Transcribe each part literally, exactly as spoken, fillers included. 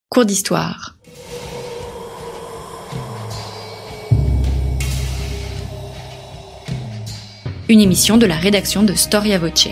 Cours d'histoire. Une émission de la rédaction de Storia Voce.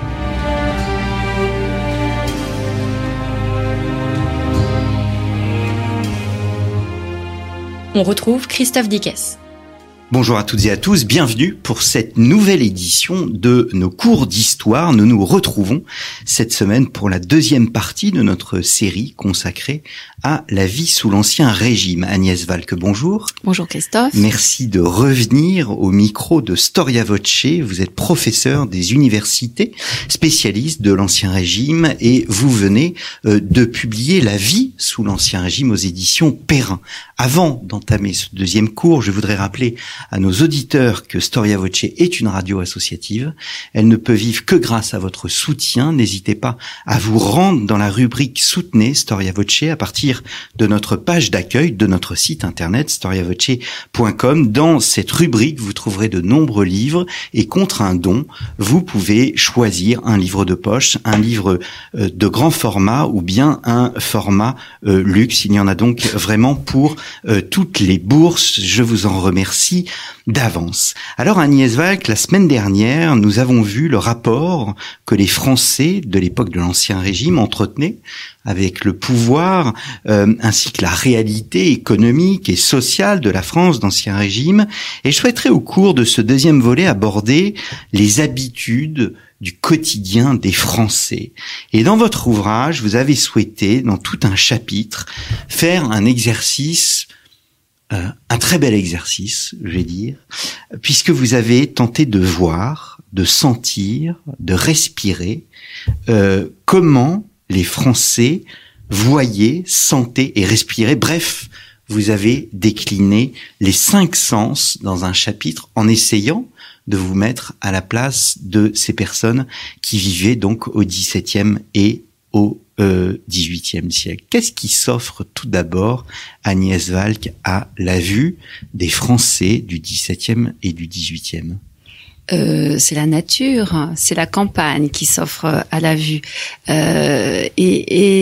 On retrouve Christophe Dickès. Bonjour à toutes et à tous, bienvenue pour cette nouvelle édition de nos cours d'histoire. Nous nous retrouvons cette semaine pour la deuxième partie de notre série consacrée à la vie sous l'Ancien Régime. Agnès Valque, bonjour. Bonjour Christophe. Merci de revenir au micro de Storia Voce. Vous êtes professeur des universités, spécialiste de l'Ancien Régime et vous venez euh, de publier La vie sous l'Ancien Régime aux éditions Perrin. Avant d'entamer ce deuxième cours, je voudrais rappeler à nos auditeurs que Storia Voce est une radio associative. Elle ne peut vivre que grâce à votre soutien. N'hésitez pas à vous rendre dans la rubrique Soutenez Storia Voce à partir de notre page d'accueil de notre site internet storia voce point com. Dans cette rubrique, vous trouverez de nombreux livres et contre un don, vous pouvez choisir un livre de poche, un livre de grand format ou bien un format euh, luxe. Il y en a donc vraiment pour euh, toutes les bourses. Je vous en remercie d'avance. Alors Agnès Valque, la semaine dernière, nous avons vu le rapport que les Français de l'époque de l'Ancien Régime entretenaient avec le pouvoir, euh, ainsi que la réalité économique et sociale de la France d'Ancien Régime. Et je souhaiterais au cours de ce deuxième volet aborder les habitudes du quotidien des Français. Et dans votre ouvrage, vous avez souhaité, dans tout un chapitre, faire un exercice Euh, un très bel exercice, je vais dire, puisque vous avez tenté de voir, de sentir, de respirer euh, comment les Français voyaient, sentaient et respiraient. Bref, vous avez décliné les cinq sens dans un chapitre en essayant de vous mettre à la place de ces personnes qui vivaient donc au dix-septième et au Euh, dix-huitième siècle. Qu'est-ce qui s'offre tout d'abord, Agnès Valque, à la vue des Français du dix-septième et du dix-huitième? Euh, c'est la nature, c'est la campagne qui s'offre à la vue. Euh, et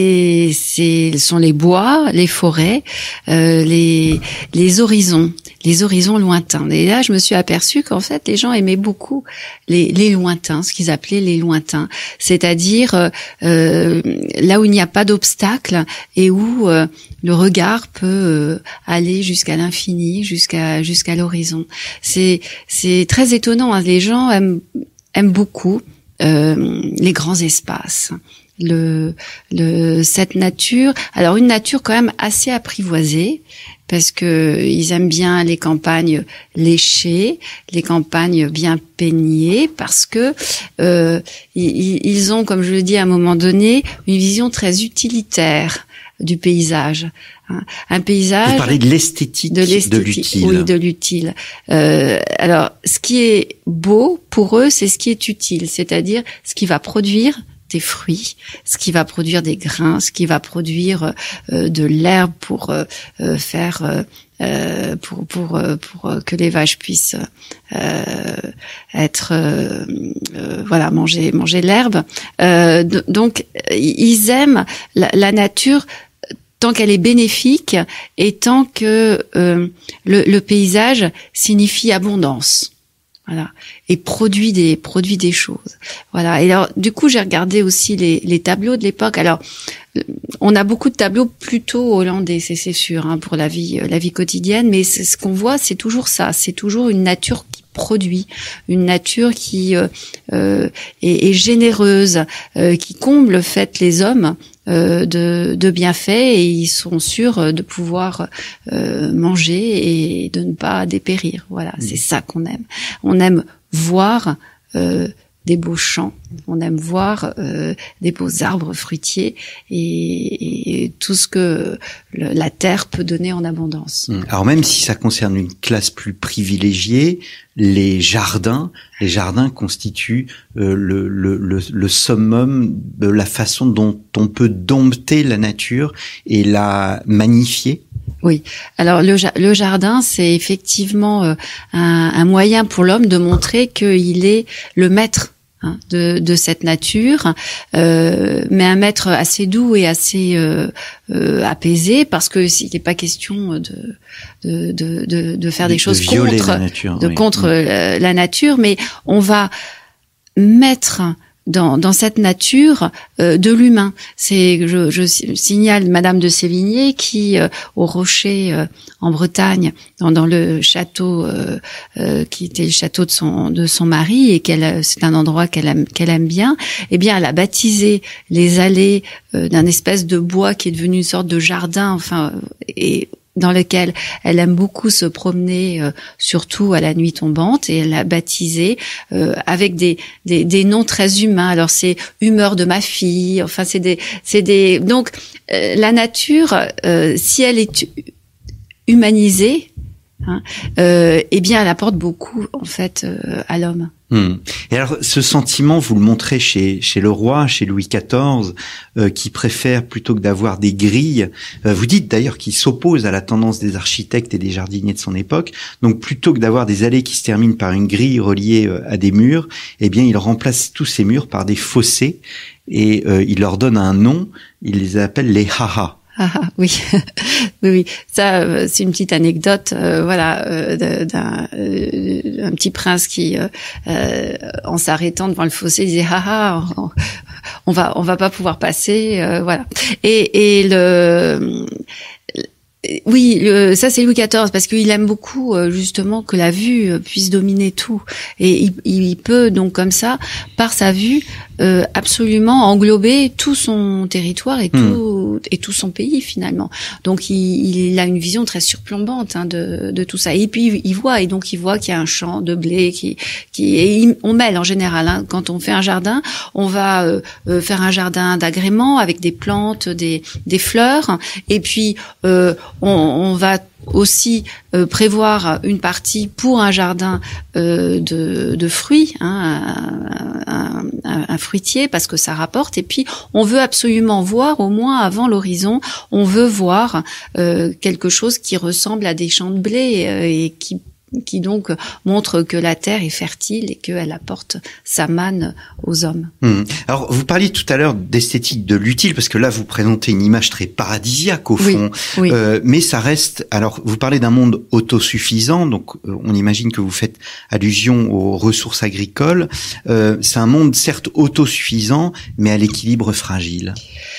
et c'est, ce sont les bois, les forêts, euh, les, les horizons, les horizons lointains. Et là, je me suis aperçue qu'en fait, les gens aimaient beaucoup les, les lointains, ce qu'ils appelaient les lointains. C'est-à-dire euh, là où il n'y a pas d'obstacle et où euh, le regard peut euh, aller jusqu'à l'infini, jusqu'à jusqu'à l'horizon. C'est c'est très étonnant, hein. Les gens aiment, aiment beaucoup euh, les grands espaces, le, le, cette nature. Alors une nature quand même assez apprivoisée, parce que ils aiment bien les campagnes léchées, les campagnes bien peignées, parce que euh, ils, ils ont, comme je le dis à un moment donné, une vision très utilitaire du paysage. Un paysage. Vous parlez de l'esthétique, de, l'esthétique, de l'utile. Oui, de l'utile. Euh, alors, ce qui est beau pour eux, c'est ce qui est utile, c'est-à-dire ce qui va produire des fruits, ce qui va produire des grains, ce qui va produire euh, de l'herbe pour euh, faire euh, pour pour pour que les vaches puissent euh, être euh, euh, voilà manger manger l'herbe. Euh, donc, ils aiment la, la nature tant qu'elle est bénéfique et tant que euh, le, le paysage signifie abondance, voilà, et produit des produit des choses, voilà. Et alors du coup j'ai regardé aussi les, les tableaux de l'époque. Alors on a beaucoup de tableaux plutôt hollandais, c'est c'est sûr, hein, pour la vie la vie quotidienne, mais c'est, ce qu'on voit c'est toujours ça, c'est toujours une nature qui produit, une nature qui euh, euh, est, est généreuse, euh, qui comble fait les hommes euh, de, de bienfaits, et ils sont sûrs de pouvoir euh, manger et de ne pas dépérir. Voilà, mmh. C'est ça qu'on aime. On aime voir euh, des beaux champs, on aime voir euh, des beaux arbres fruitiers et, et tout ce que le, la terre peut donner en abondance. Alors même si ça concerne une classe plus privilégiée, les jardins, les jardins constituent euh, le, le, le, le summum de la façon dont on peut dompter la nature et la magnifier. Oui. Alors le, le jardin, c'est effectivement euh, un, un moyen pour l'homme de montrer qu'il est le maître hein, de, de cette nature, euh, mais un maître assez doux et assez euh, euh, apaisé, parce que s'il n'est pas question de de de de, de faire des de choses violer contre la nature, de oui. contre oui. euh, la nature, mais on va mettre dans, dans cette nature euh, de l'humain. C'est, je, je signale Madame de Sévigné qui, euh, au Rocher euh, en Bretagne, dans, dans le château euh, euh, qui était le château de son de son mari, et qu'elle, c'est un endroit qu'elle aime qu'elle aime bien. Eh bien, elle a baptisé les allées euh, d'un espèce de bois qui est devenu une sorte de jardin. Enfin, et dans lequel elle aime beaucoup se promener, euh, surtout à la nuit tombante, et elle l'a baptisé euh, avec des, des des noms très humains. Alors c'est humeur de ma fille, enfin c'est des c'est des donc euh, la nature, euh, si elle est humanisée, hein, euh, eh bien elle apporte beaucoup en fait euh, à l'homme. Hum. Et alors, ce sentiment, vous le montrez chez chez le roi, chez Louis quatorze, euh, qui préfère, plutôt que d'avoir des grilles, euh, vous dites d'ailleurs qu'il s'oppose à la tendance des architectes et des jardiniers de son époque. Donc, plutôt que d'avoir des allées qui se terminent par une grille reliée euh, à des murs, eh bien, il remplace tous ces murs par des fossés, et euh, il leur donne un nom. Il les appelle les haha. Ah, ah oui, oui, oui. Ça, euh, c'est une petite anecdote, euh, voilà, euh, d'un euh, un petit prince qui, euh, euh, en s'arrêtant devant le fossé, disait ah ah, on, on va, on va pas pouvoir passer, euh, voilà. Et, et le oui, le, ça c'est Louis quatorze, parce qu'il aime beaucoup euh, justement que la vue euh, puisse dominer tout, et il, il peut donc comme ça, par sa vue, euh, absolument englober tout son territoire et tout mmh. et tout son pays finalement. Donc il, il a une vision très surplombante hein, de, de tout ça. Et puis il voit, et donc il voit qu'il y a un champ de blé qui qui et il, on mêle en général. Hein, quand on fait un jardin, on va euh, euh, faire un jardin d'agrément avec des plantes, des des fleurs, et puis euh, On, on va aussi euh, prévoir une partie pour un jardin euh, de, de fruits, hein, un, un, un fruitier, parce que ça rapporte. Et puis, on veut absolument voir, au moins avant l'horizon, on veut voir euh, quelque chose qui ressemble à des champs de blé euh, et qui qui donc montre que la terre est fertile et qu'elle apporte sa manne aux hommes. Mmh. Alors, vous parliez tout à l'heure d'esthétique de l'utile, parce que là, vous présentez une image très paradisiaque, au fond. Oui, oui. Euh, mais ça reste... Alors, vous parlez d'un monde autosuffisant, donc euh, on imagine que vous faites allusion aux ressources agricoles. Euh, c'est un monde, certes, autosuffisant, mais à l'équilibre fragile.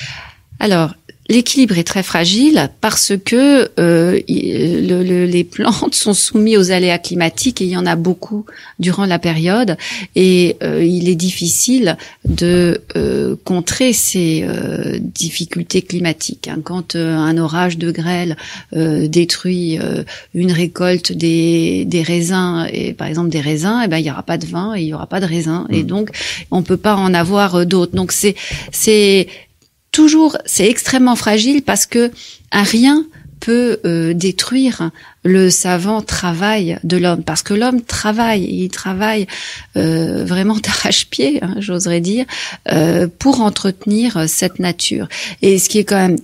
Alors, l'équilibre est très fragile parce que euh, le, le, les plantes sont soumises aux aléas climatiques, et il y en a beaucoup durant la période, et euh, il est difficile de euh, contrer ces euh, difficultés climatiques. Hein. Quand euh, un orage de grêle euh, détruit euh, une récolte des, des raisins, et par exemple des raisins, eh ben il y aura pas de vin et il y aura pas de raisins, mmh. et donc on peut pas en avoir d'autres. Donc c'est c'est toujours, c'est extrêmement fragile, parce que un rien peut euh, détruire le savant travail de l'homme, parce que l'homme travaille, il travaille euh, vraiment d'arrache-pied, hein, j'oserais dire, euh, pour entretenir cette nature. Et ce qui est quand même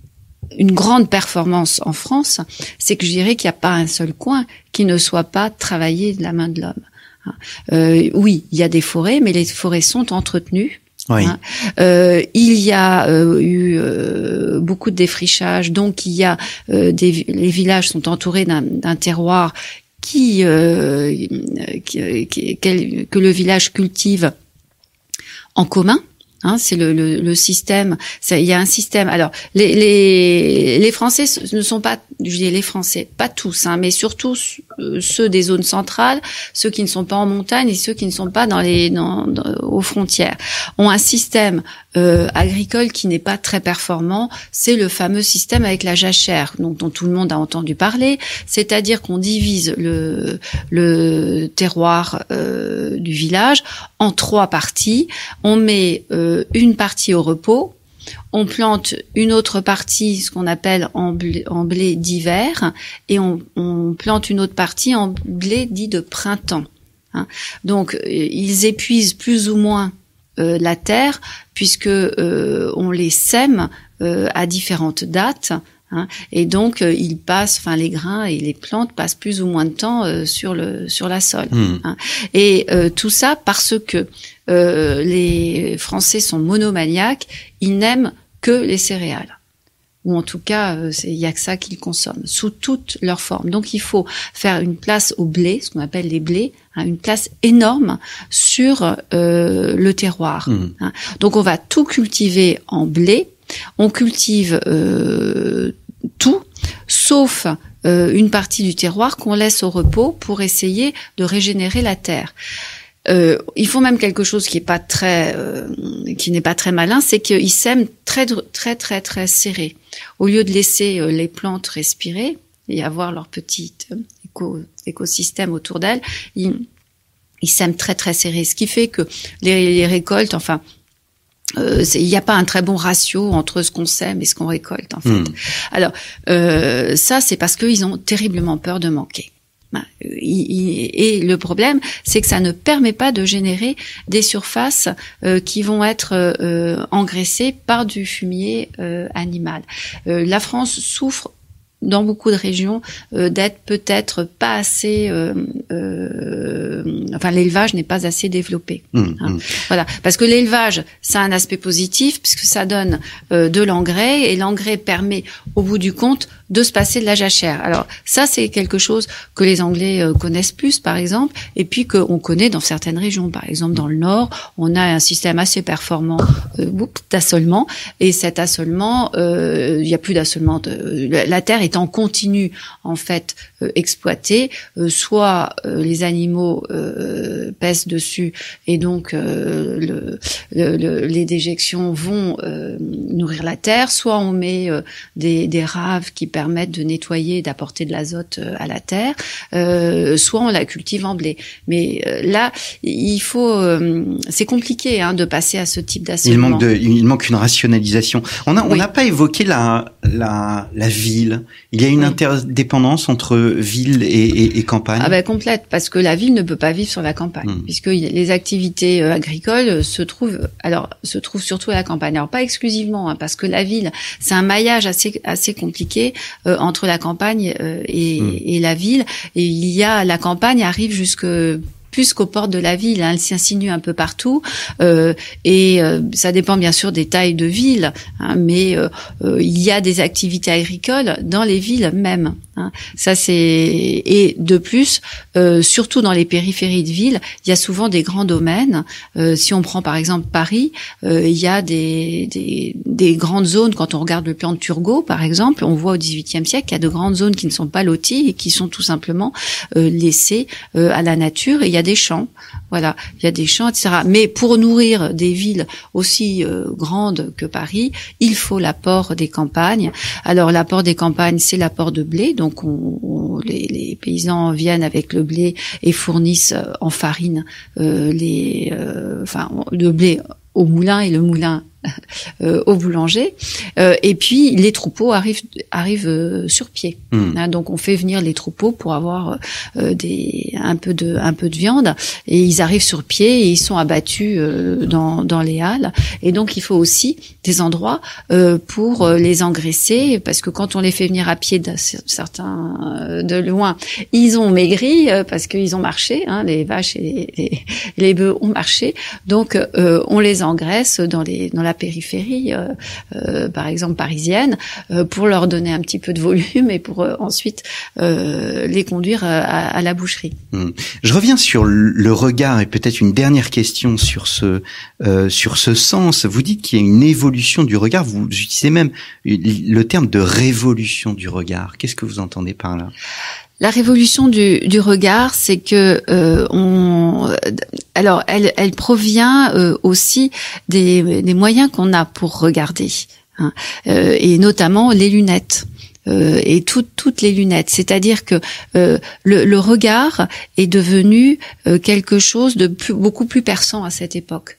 une grande performance en France, c'est que je dirais qu'il n'y a pas un seul coin qui ne soit pas travaillé de la main de l'homme. Euh, oui, il y a des forêts, mais les forêts sont entretenues. Oui. Hein. Euh, il y a euh, eu euh, beaucoup de défrichage, donc il y a euh, des, les villages sont entourés d'un, d'un terroir qui, euh, qui, qui que le village cultive en commun. Hein, c'est le, le, le système. Ça, il y a un système. Alors, les, les, les Français ne sont pas, je dis les Français, pas tous, hein, mais surtout ceux des zones centrales, ceux qui ne sont pas en montagne et ceux qui ne sont pas dans les, dans, dans, aux frontières, ont un système euh, agricole qui n'est pas très performant. C'est le fameux système avec la jachère, dont, dont tout le monde a entendu parler. C'est-à-dire qu'on divise le, le terroir euh, du village en trois parties. On met euh, une partie au repos, on plante une autre partie, ce qu'on appelle en blé, en blé d'hiver, et on, on plante une autre partie en blé dit de printemps. Hein. Donc, ils épuisent plus ou moins euh, la terre, puisque euh, on les sème euh, à différentes dates. Hein, et donc euh, ils passent, enfin les grains et les plantes passent plus ou moins de temps euh, sur le sur la sole. Mmh. Hein, et euh, tout ça parce que euh, les Français sont monomaniaques, ils n'aiment que les céréales. Ou en tout cas, il y a que ça qu'ils consomment, sous toutes leurs formes. Donc il faut faire une place au blé, ce qu'on appelle les blés, hein, une place énorme sur euh, le terroir. Mmh. Hein. Donc on va tout cultiver en blé, on cultive euh, tout, sauf euh, une partie du terroir qu'on laisse au repos pour essayer de régénérer la terre. Euh, ils font même quelque chose qui est pas très, euh, qui n'est pas très malin, c'est qu'ils sèment très, très, très, très serré. Au lieu de laisser euh, les plantes respirer et avoir leur petit euh, éco, écosystème autour d'elles, ils, ils sèment très, très serré. Ce qui fait que les, les récoltes, enfin, euh, il n'y a pas un très bon ratio entre ce qu'on sème et ce qu'on récolte, en fait. Mmh. Alors, euh, ça, c'est parce qu'ils ont terriblement peur de manquer. Et le problème, c'est que ça ne permet pas de générer des surfaces euh, qui vont être euh, engraissées par du fumier euh, animal. Euh, la France souffre dans beaucoup de régions euh, d'être peut-être pas assez, euh, euh, enfin l'élevage n'est pas assez développé. Mmh, hein. Mmh. Voilà, parce que l'élevage, ça a un aspect positif puisque ça donne euh, de l'engrais et l'engrais permet, au bout du compte, de se passer de la jachère. Alors ça, c'est quelque chose que les Anglais euh, connaissent plus, par exemple, et puis qu'on connaît dans certaines régions. Par exemple, dans le Nord, on a un système assez performant euh, d'assolement, et cet assolement, euh, il y a plus d'assolement. De, la terre est en continu, en fait, euh, exploitée. Euh, soit euh, les animaux euh, pèsent dessus, et donc euh, le, le, le, les déjections vont euh, nourrir la terre. Soit on met euh, des, des raves qui permettent de nettoyer, d'apporter de l'azote à la terre, euh, soit on la cultive en blé. Mais euh, là, il faut, euh, c'est compliqué hein, de passer à ce type d'assolement. Il manque de, il manque une rationalisation. On a, oui. on n'a pas évoqué la, la, la ville. Il y a une oui. interdépendance entre ville et, et, et campagne. Ah ben complète, parce que la ville ne peut pas vivre sur la campagne, mmh. puisque les activités agricoles se trouvent, alors se trouvent surtout à la campagne. Alors pas exclusivement, hein, parce que la ville, c'est un maillage assez, assez compliqué. Euh, entre la campagne euh, et, mmh. et la ville, et il y a la campagne arrive jusque plus qu'aux portes de la ville, hein, elle s'insinue un peu partout, euh, et euh, ça dépend bien sûr des tailles de villes, hein, mais euh, euh, il y a des activités agricoles dans les villes même. Hein. Ça c'est et de plus, euh, surtout dans les périphéries de villes, il y a souvent des grands domaines. Euh, si on prend par exemple Paris, euh, il y a des, des des grandes zones. Quand on regarde le plan de Turgot, par exemple, on voit au dix-huitième siècle qu'il y a de grandes zones qui ne sont pas loties et qui sont tout simplement euh, laissées euh, à la nature. Et il y a des champs, voilà, il y a des champs, et cetera. Mais pour nourrir des villes aussi euh, grandes que Paris, il faut l'apport des campagnes. Alors l'apport des campagnes, c'est l'apport de blé. Donc on, on, les, les paysans viennent avec le blé et fournissent euh, en farine euh, les, euh, enfin le blé au moulin et le moulin Euh, au boulanger, euh, et puis les troupeaux arrivent arrivent euh, sur pied. Mmh. Hein, donc on fait venir les troupeaux pour avoir euh, des un peu de un peu de viande, et ils arrivent sur pied et ils sont abattus euh, dans dans les halles. Et donc il faut aussi des endroits euh, pour euh, les engraisser, parce que quand on les fait venir à pied de certains euh, de loin, ils ont maigri euh, parce qu'ils ont marché. Hein, les vaches et les, les, les bœufs ont marché, donc euh, on les engraisse dans les dans la périphérie, euh, euh, par exemple parisienne, euh, pour leur donner un petit peu de volume et pour euh, ensuite euh, les conduire à, à la boucherie. Mmh. Je reviens sur le regard et peut-être une dernière question sur ce euh, sur ce sens. Vous dites qu'il y a une évolution du regard. Vous utilisez même le terme de révolution du regard. Qu'est-ce que vous entendez par là ? La révolution du, du regard, c'est que euh, on, alors elle, elle provient euh, aussi des, des moyens qu'on a pour regarder, hein, euh, et notamment les lunettes. Euh, et tout, toutes les lunettes, c'est-à-dire que euh, le, le regard est devenu euh, quelque chose de plus, beaucoup plus perçant à cette époque.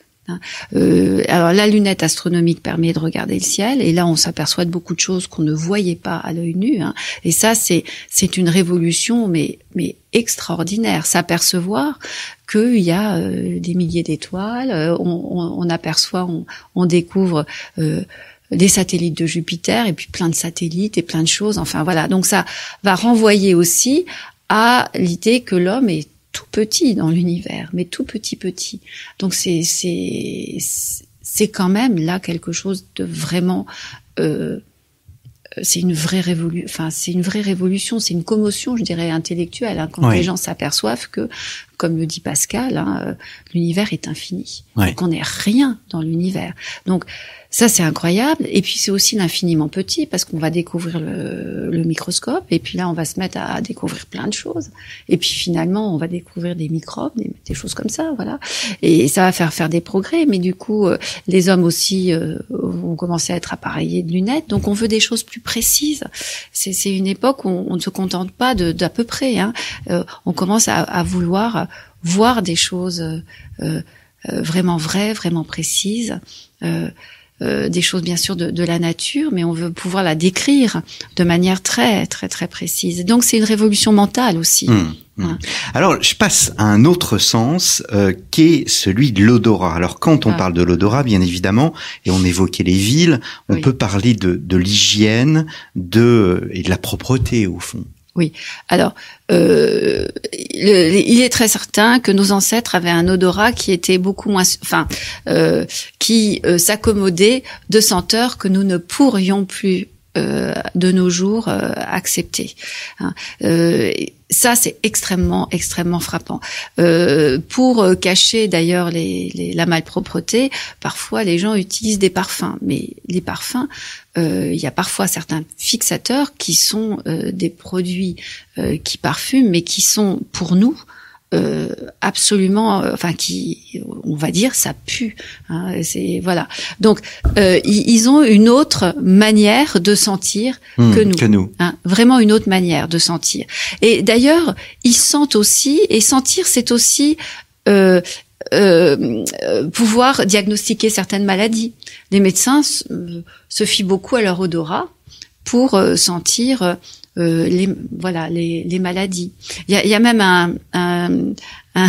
Euh, alors la lunette astronomique permet de regarder le ciel, et là on s'aperçoit de beaucoup de choses qu'on ne voyait pas à l'œil nu, hein. Et ça c'est c'est une révolution mais mais extraordinaire, s'apercevoir qu'il y a euh, des milliers d'étoiles, euh, on, on, on aperçoit, on, on découvre euh, des satellites de Jupiter et puis plein de satellites et plein de choses. Enfin voilà, donc ça va renvoyer aussi à l'idée que l'homme est tout petit dans l'univers, mais tout petit petit. Donc c'est c'est c'est quand même là quelque chose de vraiment euh, c'est une vraie révolution, enfin c'est une vraie révolution, c'est une commotion, je dirais, intellectuelle, hein, quand ouais. les gens s'aperçoivent que, comme le dit Pascal, hein, euh, l'univers est infini, ouais. donc on n'est rien dans l'univers. Donc ça c'est incroyable, et puis c'est aussi l'infiniment petit parce qu'on va découvrir le, le microscope, et puis là on va se mettre à, à découvrir plein de choses, et puis finalement on va découvrir des microbes, des, des choses comme ça, voilà, et ça va faire faire des progrès. Mais du coup euh, les hommes aussi euh, vont commencer à être appareillés de lunettes, donc on veut des choses plus précises. C'est, c'est une époque où on, on ne se contente pas de, d'à peu près, hein. Euh, on commence à, à vouloir voir des choses euh, euh, vraiment vraies, vraiment précises. Euh, Euh, des choses bien sûr de, de la nature, mais on veut pouvoir la décrire de manière très très très précise. Donc c'est une révolution mentale aussi. Mmh, mmh. Hein. Alors je passe à un autre sens euh, qui est celui de l'odorat. Alors quand on ah. parle de l'odorat, bien évidemment, et on évoquait les villes, on oui. peut parler de, de l'hygiène, de et de la propreté au fond. Oui. Alors, euh, le, il est très certain que nos ancêtres avaient un odorat qui était beaucoup moins, enfin, euh, qui euh, s'accommodait de senteurs que nous ne pourrions plus euh, de nos jours euh, accepter. Hein. Euh, Ça, c'est extrêmement, extrêmement frappant. Euh, pour cacher d'ailleurs les, les, la malpropreté, parfois les gens utilisent des parfums. Mais les parfums, euh, il y a parfois certains fixateurs qui sont euh, des produits euh, qui parfument, mais qui sont pour nous euh, absolument, euh, enfin qui, on va dire, ça pue. Hein, c'est voilà. Donc euh, ils, ils ont une autre manière de sentir mmh, que nous. Que nous. Hein, vraiment une autre manière de sentir. Et d'ailleurs, ils sentent aussi, et sentir, c'est aussi euh, euh, pouvoir diagnostiquer certaines maladies. Les médecins se, se fient beaucoup à leur odorat pour euh, sentir euh, les voilà les, les maladies. Il y a, il y a même un, un Un,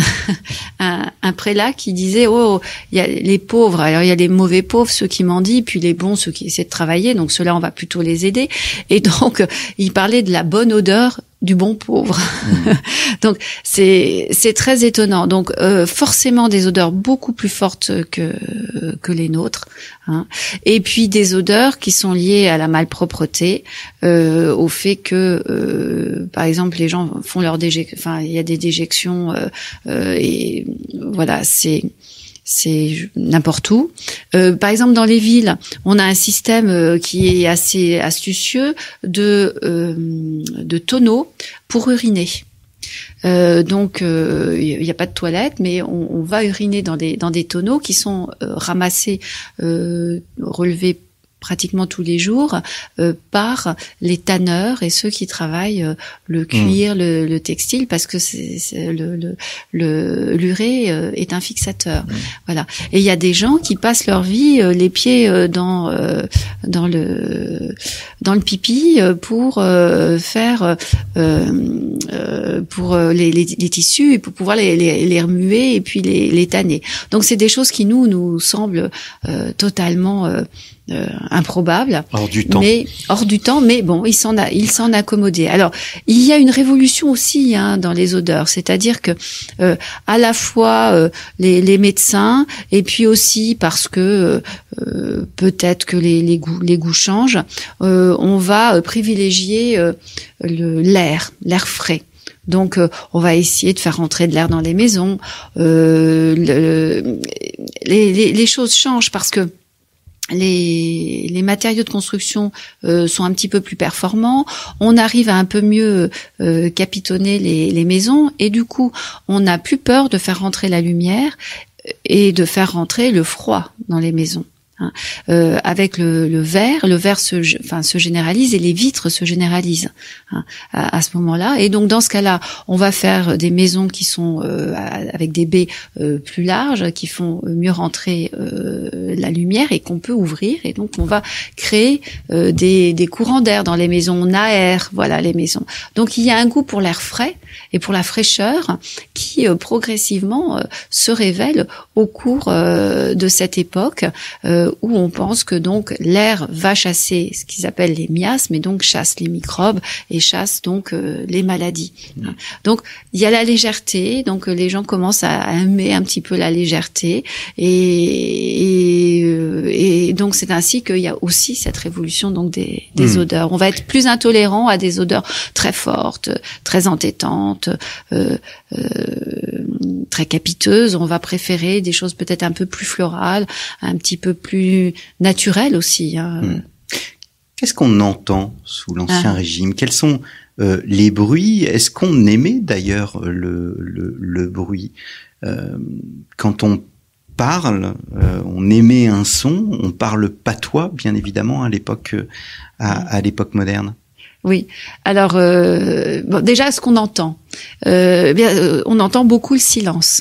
un, un prélat qui disait oh il y a les pauvres, alors il y a les mauvais pauvres, ceux qui mendient, puis les bons, ceux qui essaient de travailler, donc ceux-là on va plutôt les aider. Et donc il parlait de la bonne odeur du bon pauvre. Mmh. Donc c'est c'est très étonnant. Donc euh, forcément des odeurs beaucoup plus fortes que que les nôtres, hein. Et puis des odeurs qui sont liées à la malpropreté, euh, au fait que euh, par exemple les gens font leur déjec enfin il y a des déjections euh, euh, et voilà, c'est c'est n'importe où. Euh, par exemple, dans les villes, on a un système euh, qui est assez astucieux de euh, de tonneaux pour uriner. Euh, donc, il euh, n'y a pas de toilette, mais on, on va uriner dans des dans des tonneaux qui sont euh, ramassés, euh, relevés pratiquement tous les jours euh, par les tanneurs et ceux qui travaillent euh, le cuir, mmh. le, le textile, parce que c'est, c'est le, le, le l'urée euh, est un fixateur. Mmh. Voilà. Et il y a des gens qui passent leur vie euh, les pieds euh, dans euh, dans le dans le pipi euh, pour euh, faire euh, euh, pour euh, les, les, les tissus et pour pouvoir les, les, les remuer et puis les, les tanner. Donc c'est des choses qui nous nous semblent euh, totalement euh, Euh, improbable, hors du temps. mais hors du temps. Mais bon, il s'en a, il s'en accommodait. Alors, il y a une révolution aussi hein, dans les odeurs, c'est-à-dire que euh, à la fois euh, les, les médecins, et puis aussi parce que euh, peut-être que les, les goûts, les goûts changent, euh, on va privilégier euh, le, l'air, l'air frais. Donc, euh, on va essayer de faire rentrer de l'air dans les maisons. Euh, le, les, les, les choses changent parce que Les, les matériaux de construction euh, sont un petit peu plus performants. On arrive à un peu mieux euh, capitonner les, les maisons et du coup, on n'a plus peur de faire rentrer la lumière et de faire rentrer le froid dans les maisons. Hein. Euh, avec le, le verre, le verre se, enfin, se généralise et les vitres se généralisent hein, à, à ce moment-là. Et donc dans ce cas-là, on va faire des maisons qui sont euh, avec des baies euh, plus larges, qui font mieux rentrer euh, la lumière et qu'on peut ouvrir. Et donc on va créer euh, des, des courants d'air dans les maisons. On aère, voilà les maisons. Donc il y a un goût pour l'air frais et pour la fraîcheur qui euh, progressivement euh, se révèle au cours euh, de cette époque. Euh, euh, où on pense que donc l'air va chasser ce qu'ils appellent les miasmes, et donc chasse les microbes et chasse donc euh, les maladies. Mmh. Donc il y a la légèreté, donc les gens commencent à aimer un petit peu la légèreté, et, et, et donc c'est ainsi qu'il y a aussi cette révolution donc des, des mmh. odeurs. On va être plus intolérant à des odeurs très fortes, très entêtantes, euh, euh, très capiteuses. On va préférer des choses peut-être un peu plus florales, un petit peu plus naturelles aussi. Hein. Mmh. Qu'est-ce qu'on entend sous l'Ancien ah. Régime? Quels sont euh, les bruits? Est-ce qu'on aimait d'ailleurs le, le, le bruit? euh, Quand on parle, euh, on émet un son, on parle patois, bien évidemment, à l'époque, à, à l'époque moderne. Oui. Alors, euh, bon, déjà, ce qu'on entend, euh, bien, euh, on entend beaucoup le silence.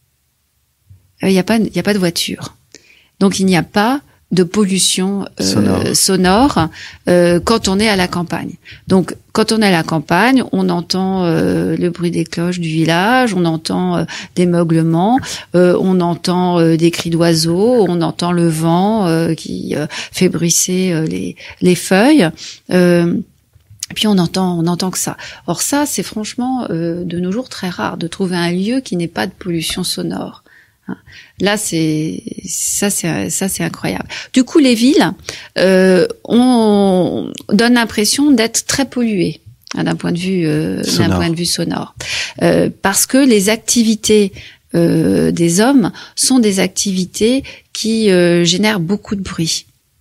Il n'y a pas, il n'y a pas de voiture, donc il n'y a pas de pollution euh, sonore, sonore euh, quand on est à la campagne. Donc, quand on est à la campagne, on entend euh, le bruit des cloches du village, on entend euh, des meuglements, euh, on entend euh, des cris d'oiseaux, on entend le vent euh, qui euh, fait bruisser euh, les, les feuilles. Euh, Puis on entend, on entend que ça. Or ça, c'est franchement euh, de nos jours très rare de trouver un lieu qui n'ait pas de pollution sonore. Là, c'est ça, c'est ça, c'est incroyable. Du coup, les villes, euh, on donne l'impression d'être très polluées hein, d'un point de vue, euh, d'un point de vue sonore, euh, parce que les activités euh, des hommes sont des activités qui euh, génèrent beaucoup de bruit.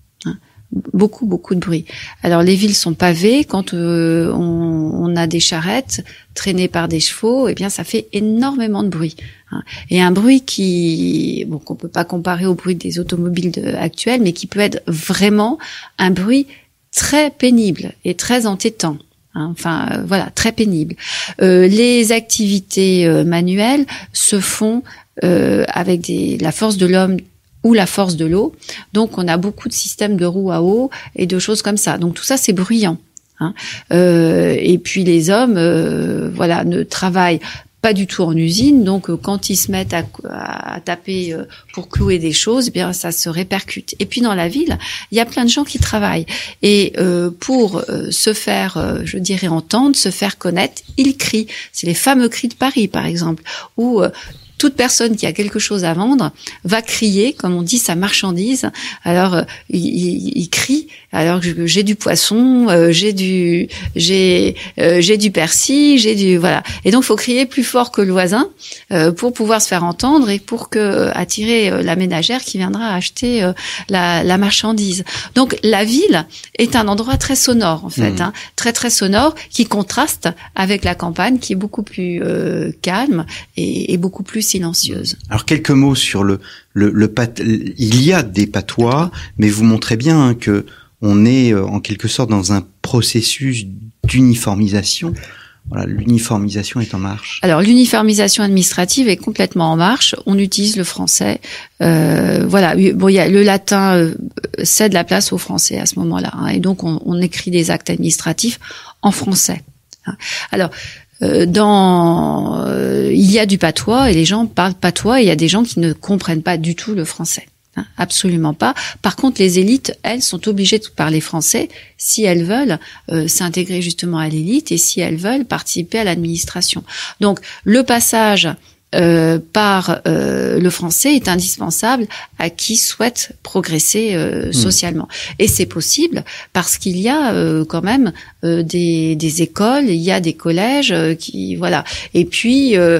Beaucoup, beaucoup de bruit. Alors, les villes sont pavées. Quand euh, on, on a des charrettes traînées par des chevaux, eh bien, ça fait énormément de bruit. Hein. Et un bruit qui, bon, qu'on peut pas comparer au bruit des automobiles de, actuelles, mais qui peut être vraiment un bruit très pénible et très entêtant. Hein. Enfin, euh, voilà, très pénible. Euh, les activités euh, manuelles se font euh, avec des, la force de l'homme ou la force de l'eau. Donc, on a beaucoup de systèmes de roues à eau et de choses comme ça. Donc, tout ça, c'est bruyant. Hein. Euh, et puis, les hommes, euh, voilà, ne travaillent pas du tout en usine. Donc, euh, quand ils se mettent à, à taper euh, pour clouer des choses, eh bien, ça se répercute. Et puis, dans la ville, il y a plein de gens qui travaillent. Et euh, pour euh, se faire, euh, je dirais, entendre, se faire connaître, ils crient. C'est les fameux cris de Paris, par exemple, où euh, toute personne qui a quelque chose à vendre va crier, comme on dit, sa marchandise. Alors, euh, il, il, il crie. Alors que j'ai du poisson, euh, j'ai du, j'ai, euh, j'ai du persil, j'ai du, voilà. Et donc, il faut crier plus fort que le voisin euh, pour pouvoir se faire entendre et pour que euh, attirer euh, la ménagère qui viendra acheter euh, la, la marchandise. Donc, la ville est un endroit très sonore, en fait, mmh. hein, très très sonore, qui contraste avec la campagne, qui est beaucoup plus euh, calme et, et beaucoup plus silencieuse. Alors quelques mots sur le le, le pat... il y a des patois, mais vous montrez bien que on est en quelque sorte dans un processus d'uniformisation. Voilà, l'uniformisation est en marche. Alors l'uniformisation administrative est complètement en marche. On utilise le français. Euh, voilà. Bon, il y a le latin euh, cède la place au français à ce moment-là, hein, et donc on, on écrit des actes administratifs en français. Hein. Alors Euh, dans, euh, il y a du patois et les gens parlent patois et il y a des gens qui ne comprennent pas du tout le français. Hein, absolument pas. Par contre, les élites, elles, sont obligées de parler français si elles veulent euh, s'intégrer justement à l'élite et si elles veulent participer à l'administration. Donc, le passage Euh, par euh, le français est indispensable à qui souhaite progresser euh, socialement. Mmh. Et c'est possible parce qu'il y a euh, quand même euh, des, des écoles, il y a des collèges euh, qui voilà. Et puis euh,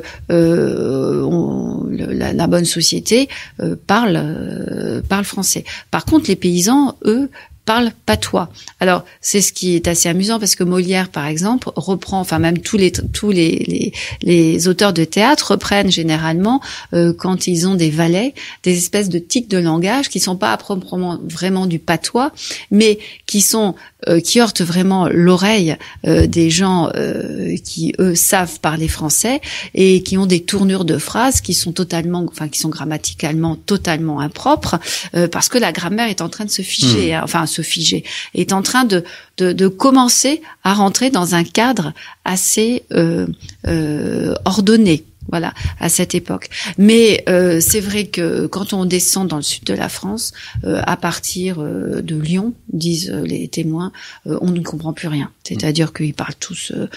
euh, on, le, la, la bonne société euh, parle euh, parle français. Par contre, les paysans, eux, parle patois. Alors, c'est ce qui est assez amusant parce que Molière, par exemple, reprend, enfin même tous les tous les les, les auteurs de théâtre reprennent généralement euh, quand ils ont des valets, des espèces de tics de langage qui sont pas à proprement vraiment du patois, mais qui sont euh, qui heurtent vraiment l'oreille euh, des gens euh, qui eux savent parler français et qui ont des tournures de phrases qui sont totalement, enfin qui sont grammaticalement totalement impropres euh, parce que la grammaire est en train de se figer, mmh. hein, enfin se figer, est en train de, de, de commencer à rentrer dans un cadre assez euh, euh, ordonné. Voilà, à cette époque. Mais euh, c'est vrai que quand on descend dans le sud de la France, euh, à partir euh, de Lyon, disent les témoins, euh, on ne comprend plus rien. C'est-à-dire qu'ils parlent tous euh,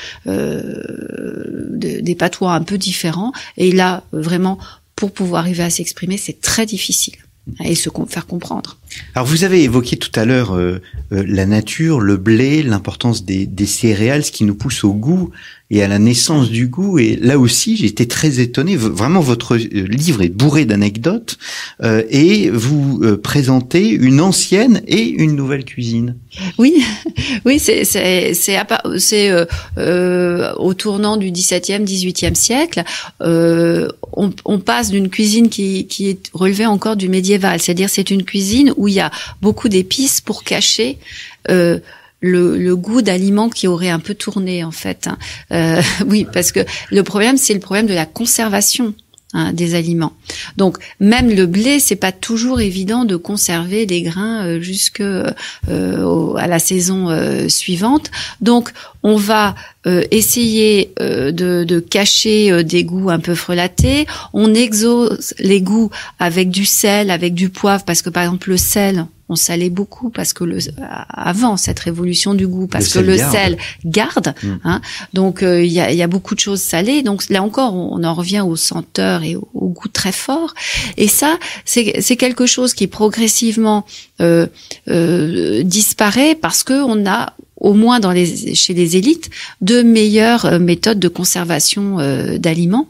euh, de, des patois un peu différents. Et là, vraiment, pour pouvoir arriver à s'exprimer, c'est très difficile. Et se faire comprendre. Alors vous avez évoqué tout à l'heure euh, euh, la nature, le blé, l'importance des, des céréales, ce qui nous pousse au goût et à la naissance du goût. Et là aussi, j'ai été très étonné. Vraiment, votre livre est bourré d'anecdotes euh, et vous euh, présentez une ancienne et une nouvelle cuisine. Oui, oui, c'est c'est c'est, c'est euh, euh, au tournant du dix-septième, dix-huitième siècle, euh, on, on passe d'une cuisine qui qui est relevée encore du médiéval, c'est-à-dire c'est une cuisine où il y a beaucoup d'épices pour cacher euh, le, le goût d'aliments qui aurait un peu tourné en fait. Hein. Euh, oui, parce que le problème, c'est le problème de la conservation. Hein, des aliments. Donc même le blé, c'est pas toujours évident de conserver les grains euh, jusque euh, au, à la saison euh, suivante. Donc on va euh, essayer euh, de, de cacher euh, des goûts un peu frelatés. On exauce les goûts avec du sel, avec du poivre, parce que par exemple le sel, on salait beaucoup parce que le avant cette révolution du goût, parce le que le garde. sel garde. Mmh. Hein, donc il euh, y, a, y a beaucoup de choses salées. Donc là encore, on, on en revient aux senteurs et au, au goût très fort. Et ça, c'est, c'est quelque chose qui progressivement euh, euh, disparaît parce que on a au moins dans les, chez les élites, de meilleures méthodes de conservation euh, d'aliments.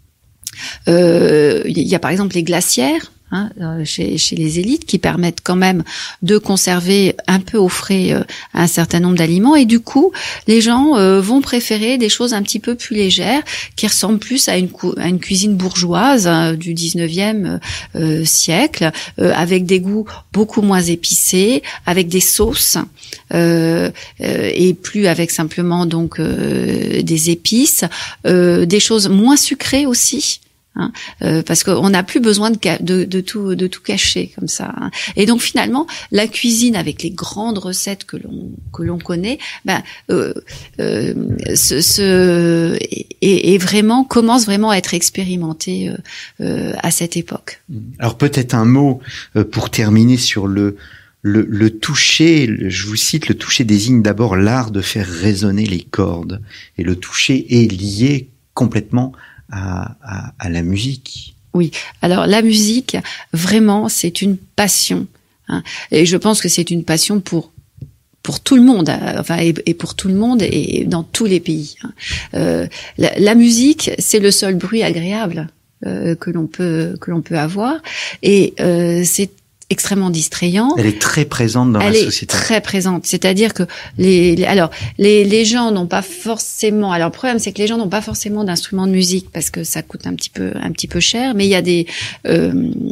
Euh, il y a par exemple les glacières. Hein, chez, chez les élites, qui permettent quand même de conserver un peu au frais euh, un certain nombre d'aliments, et du coup les gens euh, vont préférer des choses un petit peu plus légères, qui ressemblent plus à une, cu- à une cuisine bourgeoise hein, du dix-neuvième euh, siècle, euh, avec des goûts beaucoup moins épicés, avec des sauces euh, euh, et plus avec simplement donc euh, des épices, euh, des choses moins sucrées aussi. Hein, euh, parce qu'on n'a plus besoin de, de, de tout de tout cacher comme ça. Hein. Et donc finalement, la cuisine avec les grandes recettes que l'on que l'on connaît, ben euh, euh, ce, ce et, et vraiment commence vraiment à être expérimentée euh, euh, à cette époque. Alors peut-être un mot euh, pour terminer sur le Le, le toucher, le, je vous cite, le toucher désigne d'abord l'art de faire résonner les cordes. Et le toucher est lié complètement à, à, à la musique. Oui, alors la musique, vraiment, c'est une passion. Hein. Et je pense que c'est une passion pour pour tout le monde, enfin et, et pour tout le monde et dans tous les pays. Hein. Euh, la, la musique, c'est le seul bruit agréable euh, que l'on peut que l'on peut avoir, et euh, c'est extrêmement distrayant. Elle est très présente dans Elle la est société. Très présente. C'est-à-dire que les, les alors les les gens n'ont pas forcément. Alors le problème, c'est que les gens n'ont pas forcément d'instruments de musique parce que ça coûte un petit peu un petit peu cher. Mais il y a des euh,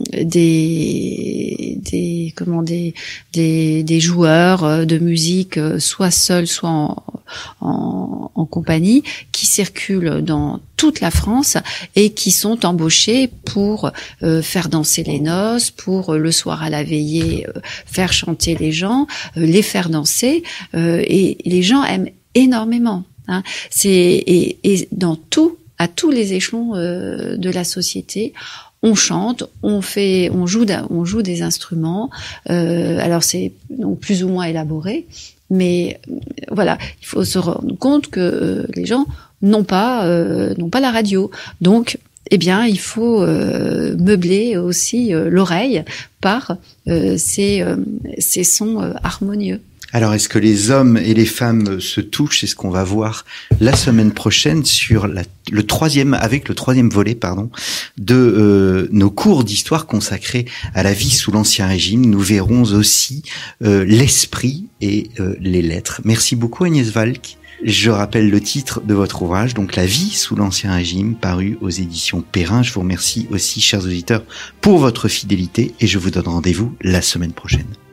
des des comment des des des joueurs de musique, soit seuls, soit en, en en compagnie, qui circulent dans toute la France et qui sont embauchés pour euh, faire danser les noces, pour euh, le soir à la veillée euh, faire chanter les gens, euh, les faire danser, euh, et les gens aiment énormément. Hein. C'est et, et dans tout, à tous les échelons euh, de la société. On chante, on fait, on joue, on joue des instruments. Euh, alors c'est donc plus ou moins élaboré, mais voilà, il faut se rendre compte que euh, les gens n'ont pas, euh, n'ont pas la radio. Donc, eh bien, il faut euh, meubler aussi euh, l'oreille par euh, ces, euh, ces sons euh, harmonieux. Alors, est-ce que les hommes et les femmes se touchent? C'est ce qu'on va voir la semaine prochaine sur la, le troisième, avec le troisième volet, pardon, de euh, nos cours d'histoire consacrés à la vie sous l'Ancien Régime. Nous verrons aussi euh, l'esprit et euh, les lettres. Merci beaucoup, Agnès Valk. Je rappelle le titre de votre ouvrage, donc La vie sous l'Ancien Régime, paru aux éditions Perrin. Je vous remercie aussi, chers auditeurs, pour votre fidélité et je vous donne rendez-vous la semaine prochaine.